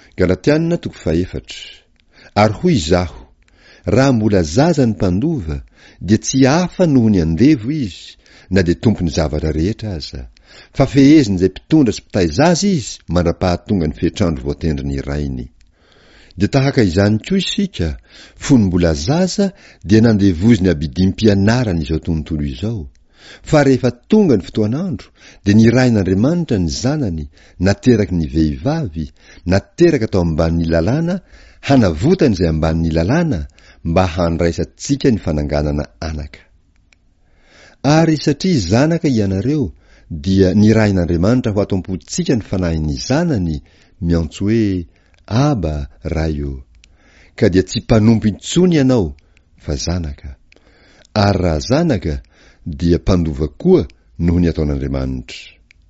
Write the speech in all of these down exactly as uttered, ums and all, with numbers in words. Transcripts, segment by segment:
Galatianina toko faefatra. Ary hoy izaho, raha mbola zaza ny mpandova, dia tsy hafa noho ny andevo izy, na dia tompony zavatra rehetra aza. Fa feheziny izay mpitondra sy mpitaiza azy izy, mandra-pahatonga ny fetrandro voatendry ny rainy. Dia tahaka izany koa isika, fony mbola zaza dia nandevoziny abidim-pianarana izao tontolo izao. Fa rehefa tonga ny fotoanandro, dia nirain'Andriamanitra ny zanany, nateraky ny vehivavy, nateraka tao ambanin'ny lalàna, hanavotany izay ambanin'ny lalàna, mba handraisantsika ny fananganana anaka. Ary satria zanaka ianareo, dia nirain'Andriamanitra ho atompontsika ny fanahin'ny zanany, miantso hoe Aba raio. Ka dia tsy mpanompo intsony ianao, fa zanaka. Ary raha zanaka, dia mpandova koa noho ny ataon'Andriamanitra.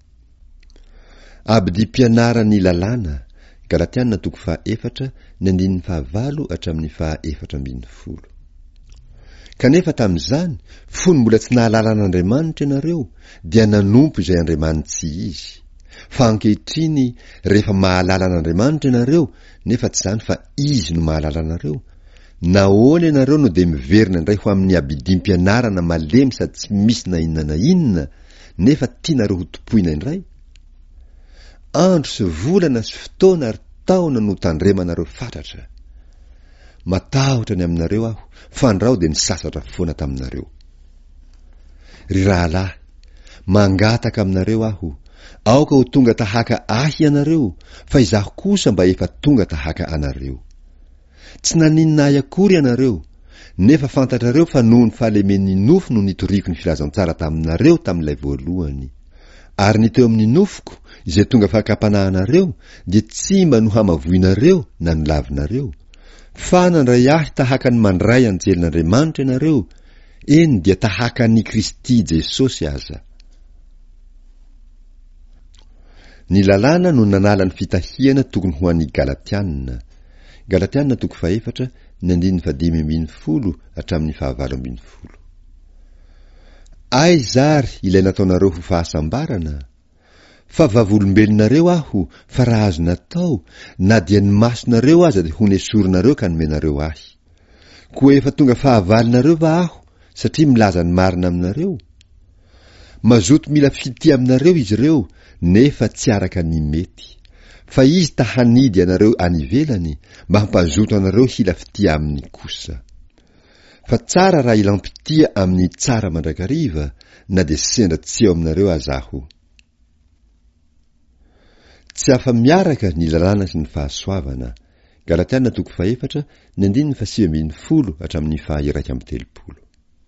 Abidi-pianarany lalàna. Galatianina toko faha efatra ny andininy fahavalo hatramin'ny faha efatra ambin'ny folo. Kanefa tamin'izany, fony mbola tsy nahalala an'Andriamanitra ianareo, dia nanompo izay andriamanitsy izy. Fa ankehitriny, rehefa mahalala an'Andriamanitra ianareo, nefa tsy izany fa izy no mahalala anareo. Nahoana ianareo no dia miverina indray ho amin'ny abidim-pianarana malemy sady tsy misy na inona na inona, nefa tianareo ho topoina indray? Andro sy volana sy fotoana ary taona no tandremanareo fatratra. Matahotra ny aminareo aho, fandrao dia nisasatra foana taminareo. Ry rahalahy, mangataka aminareo aho, aoka ho tonga tahaka ahy ianareo, fa izaho kosa mba efa tonga tahaka anareo. Tsy naninona ahy akory ianareo, nefa fantatrareo fa noho ny fahalemen'ny nofo no nitoriako ny filazantsara taminareo tamin'ilay voalohany. Ary ny teo amin'ny nofoko, izay tonga fahakapanahanareo, dia tsy mba no hamavoinareo na ny lavinareo, fa nandray ahy tahaka ny mandray anjelin'Andriamanitra ianareo, eny dia tahaka ny Kristy Jesosy aza. Ny lalàna no nanala ny fitahiana tokony ho an'ny Galatianina. Galatianina toko faefatra ny andininy fadimy ambin'ny folo hatramin'ny fahavalo ambin'ny folo. Ay zary ilay nataonareo ho fahasambarana, fa vavolombelonareo aho, fa raha azo natao, na dia ny masonareo aza dia honesorinareo ka nomenareo ahy. Koa efa tonga fahavalinareo va aho, satria milaza ny marina aminareo? Mazoto mila fitia aminareo izy ireo, nefa tsy araka ny mety. Fa izy tahanidy anareo any ivelany, mba hampazoto anareo hila fitia aminy kosa. Fa tsara raha ilampitia amin'ny tsara mandrakariva, na dia sendra tsy eo aminareo azaho. Tsy hafa miaraka ny lalàna sy ny fahasoavana. Galatianina toko faefatra ny andininy fasivy ambin'ny folo hatramin'ny faha iraika amby telopolo.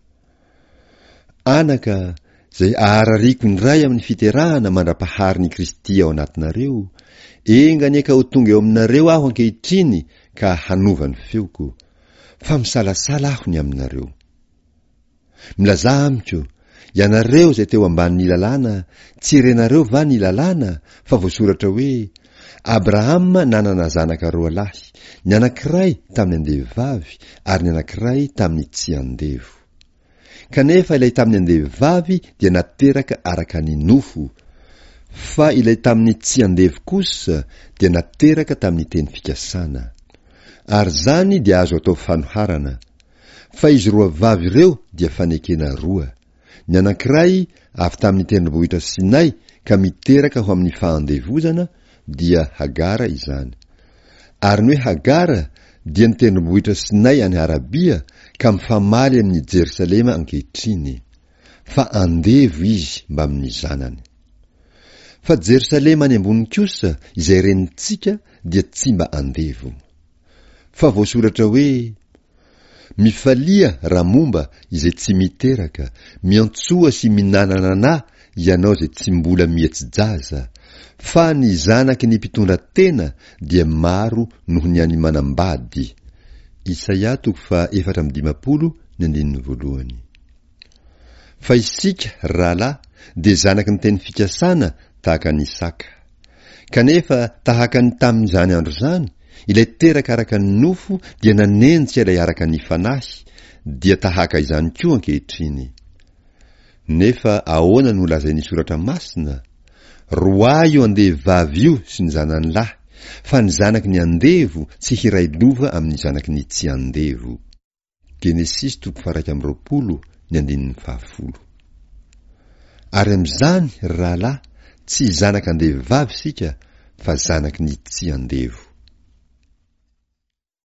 Anaka, zay aharariko indray amin'ny fiterahana mandra-pahary ny Kristy ao anatinareo, engany eka ho tonga eo aminareo aho ankehitriny ka hanova ny feoko, fa misalasala aho ny aminareo. Milaza amiko, ianareo izay teo ambanin'ny lalàna, tsy renareo va ny lalàna, fa voasoratra hoe Abrahama nanana zanaka roa lahy, ny anankiray tamin'ny andevavy ary ny anankiray tamin'ny tsy andevo. Kanefa ilay tamin'ny andevavy dia nateraka araka ny nofo, fa ilay tamin'ny tsy andevo kosa dia nateraka tamin'ny teny fikasana. Ary zany dia azo atao fanoharana, fa izy roa vavy ireo dia fanekena roa. Ny anankiray avy tamin'ny tendrombohitra Sinay ka miteraka ho amin'ny fahandevozana, dia Hagara izany. Ary ny hoe Hagara dia ny tendrombohitra Sinay any Arabia ka mifamaly amin'ny Jerusalema ankehitriny, fa andevo izy mba amin'ny zanany. Fa Jerusalema any ambony kosa izay renintsika dia tsy mba andevo. Fa voasoratra hoe mifalia raha momba izay tsy miteraka, miantsoa sy minanana na ianao izay tsy mbola mihetsi-jaza, fa ny zanaky ny mpitondra tena dia maro noho ny any manambady. Isaia toko fa efatra amby dimapolo ny andininy voalohany. Fa isika rahalahy dia zanaky ny teny fikasana tahaka ny Isaka. Kanefa tahaka ny tamin'izany andro zany, ilay teraka araka ny nofo dia nanenjika ilay araka ny fanahy, dia tahaka izany koa ankehitriny. Nefa ahoana no lazain'ny soratra masina? Roa io andevavy io sy ny zanany lahy, fa ny zanaky ny andevo tsy hiray lova amin'ny zanaky ny tsy andevo. Genesis toko faraiky amby roapolo ny andininy fahafolo. Ary am'izany rahalahy tsy zanaky andevy vavy sika fa zanaky ny tsy andevo.